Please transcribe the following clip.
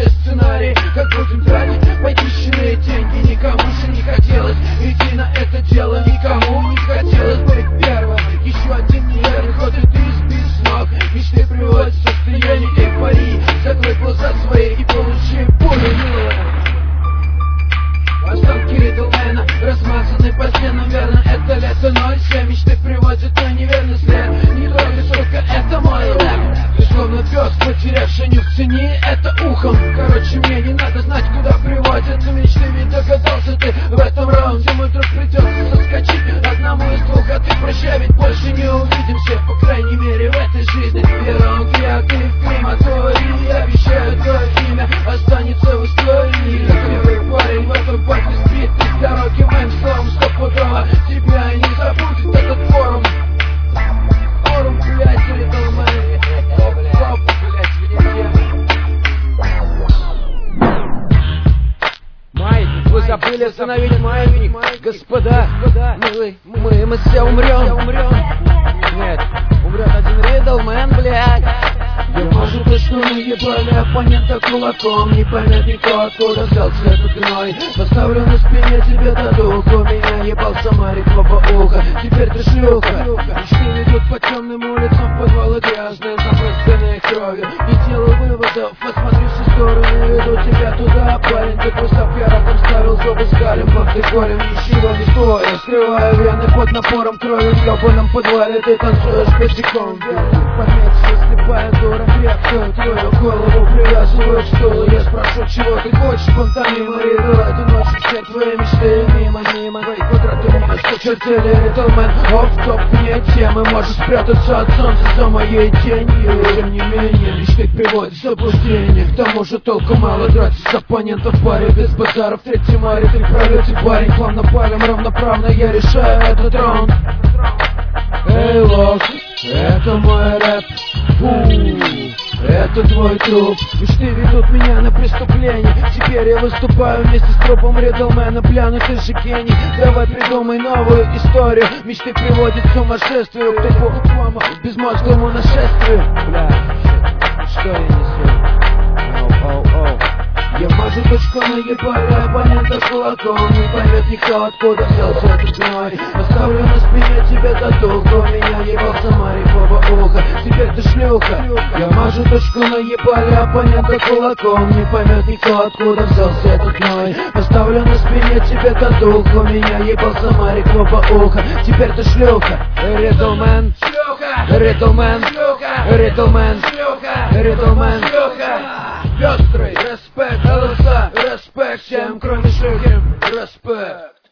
продуманный сценарий, как будем тратить похищенные деньги. Никому же не хотелось идти на это дело, никому не хотелось быть первым. Еще один неверный ход, и ты сбишь с ног. Мечты приводят в состояние эйфории. Закрой глаза свои и получи пулю, милая. Останки Ридлмена размазаны по стенам, верно, это лето 07. Мечты приводят на неверный след. Не трогай, сука, это мой рэп. Ты словно пес, потерявший нюх, цени это ухом. Короче, мне не надо знать, куда приводят мечты, ведь догадался ты в этом раунде. Мой друг, придется соскочить одному из двух, а ты прощай, ведь больше не увидимся, по крайней мере в этой жизни. Раунд я, ты в крематории, обещаю, твое имя останется в истории. Первый парень в этом парке сбит с дороги моим словом стопудово. Тебя не забудет этот форум. Форум, блядь, Ридлмен. Стоп, блядь, везде. Маятник, вы забыли остановить маятник. Господа, милый, мы все умрем. Нет, умрет один Ридлмен, блядь. Я мажу точно наебали оппонента кулаком. Не поймет никто, откуда взялся этот гной. Поставлю на спине тебе татуху. Меня ебал Самарик в оба уха. Теперь ты шлюха. Мечты ведут по темным улицам, подвалы грязные, запрысканные кровью. Не делаю выводов, посмотри все стороны, веду тебя туда. Парень, ты просто пьяным ставил зубы с галем. Под горем ничего не стоит. Скрываю вены под напором крови. В ёбаном подвале ты танцуешь босиком. Пометься, слепая дура. Крепкую твою голову привязываю к стулу. Я спрошу, чего ты хочешь, пантомима. Ридл, эту ночь все твои мечты мимо. Твои квадраты не осточертели. Ридлмен, оф-топ, вне темы. Можешь спрятаться от солнца за моей тенью. Тем не менее, мечты приводят в заблуждение. К тому же толку мало тратить с оппонентов в паре. Без базаров, третий маре, ты в пролете, парень. Плавно палим, равноправно я решаю этот раунд. Эй, лох, это мой рэп. Это твой труп. Мечты ведут меня на преступление. Теперь я выступаю вместе с трупом Ридлмена. Пляну, ты же гений. Давай придумай новую историю. Мечты приводят к сумасшествию, к тупому, безмозглому нашествию. Бля, что я несу? Оу. Я мажу точку наебали оппонента кулаком. Не поймет никто, откуда взялся этот гной. Оставлю на спине тебе татуху. Меня ебал Самарик в оба уха. Теперь ты шлюха. Я мажу точку наебали оппонента кулаком. Не поймет никто, откуда взялся этот гной. Оставлю на спине тебе татуху. Меня ебал Самарик в оба уха. Теперь ты шлюха. Ридлмен, Ридлмен, Ридлмен, Ридлмен. Пестрый, респект, голоса, респект всем, кроме шлюхи, респект.